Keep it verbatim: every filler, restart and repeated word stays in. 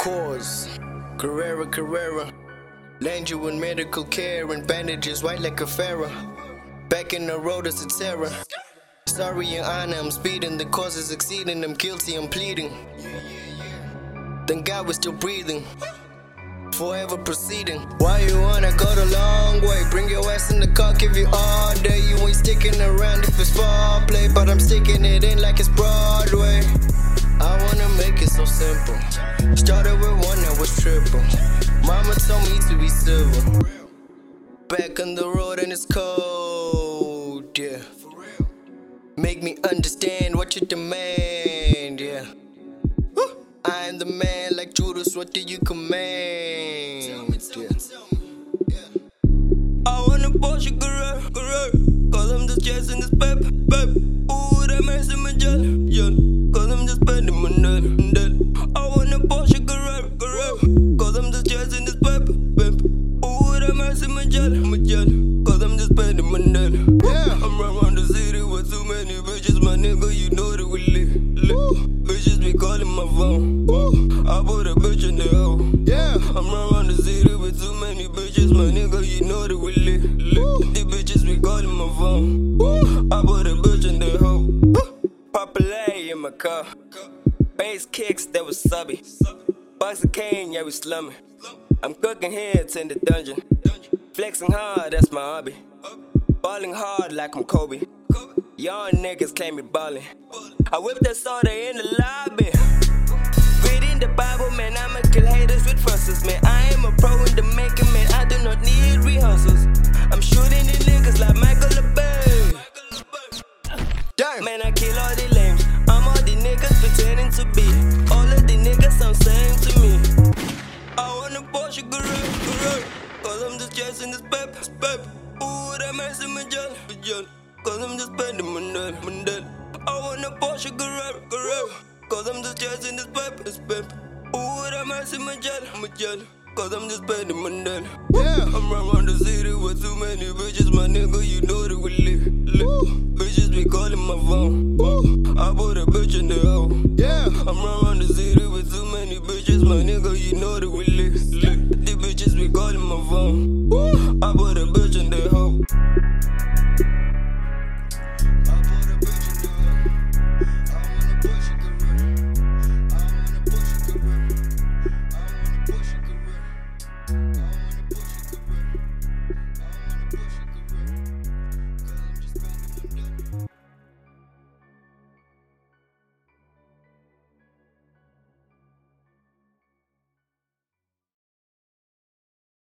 Cause Carrera, Carrera, land you in medical care and bandages white like a pharaoh. Back in the road as a terror. Sorry, your honor, I'm speeding. The cause is exceeding. I'm guilty, I'm pleading. Thank God we're still breathing. Forever proceeding. Why you wanna go the long way? Bring your ass in the car, give you all day. You ain't sticking around if it's foreplay, but I'm sticking it in like it's Broadway. I wanna make it so simple. Started with one, now it's triple. Mama told me to be civil. Back on the road and it's cold, yeah. Make me understand what you demand, yeah. I am the man like Judas, what do you command? Yeah. I wanna Porsche Carrera, Carrera, cause I'm just chasing this paper, paper. Ooh, that makes me jealous, jealous, cause I'm just spending my dollar, dollar. I wanna Porsche Carrera, Carrera, cause I'm just chasing this paper, paper. Ooh, that makes me jealous, me jealous, cause I'm just spending my dollar. Yeah. I'm around the city with too many bitches, my nigga, you know that we live, live. Bitches be calling my phone. I put a bitch in the hole. Yeah. I'm around the city with too many bitches, my nigga, you know that we lit, lit. These bitches be calling my phone. I put a bitch in the hole. Popular in my car. Bass kicks, that was subby. Box of cane, yeah, we slumming. I'm cooking hits in the dungeon. Flexing hard, that's my hobby. Balling hard like I'm Kobe. Young niggas claim me ballin'. I whip that soda in the lobby. Reading the Bible, man, I'ma kill haters with verses, man. I am a pro in the making, man. I do not need rehearsals. I'm shooting the niggas like Michael LeBay. Damn. Man, I kill all the lames. I'm all the niggas pretending to be. All of the niggas sound same to me. I want a Porsche Carrera, Carrera, cause I'm just chasing this paper, paper. Ooh, that makes me jealous, jealous, cause I'm just spending my dollar, my dollar. I want a Porsche Carrera, Carrera, cause I'm just chasing this paper, this paper. Ooh, that makes me jealous, me jealous, cause I'm just spending my dollar. Yeah. I'm around the city with too many bitches, my nigga, you know that we live, live. Bitches be calling my phone. I put a bitch in the hole. Yeah. I'm around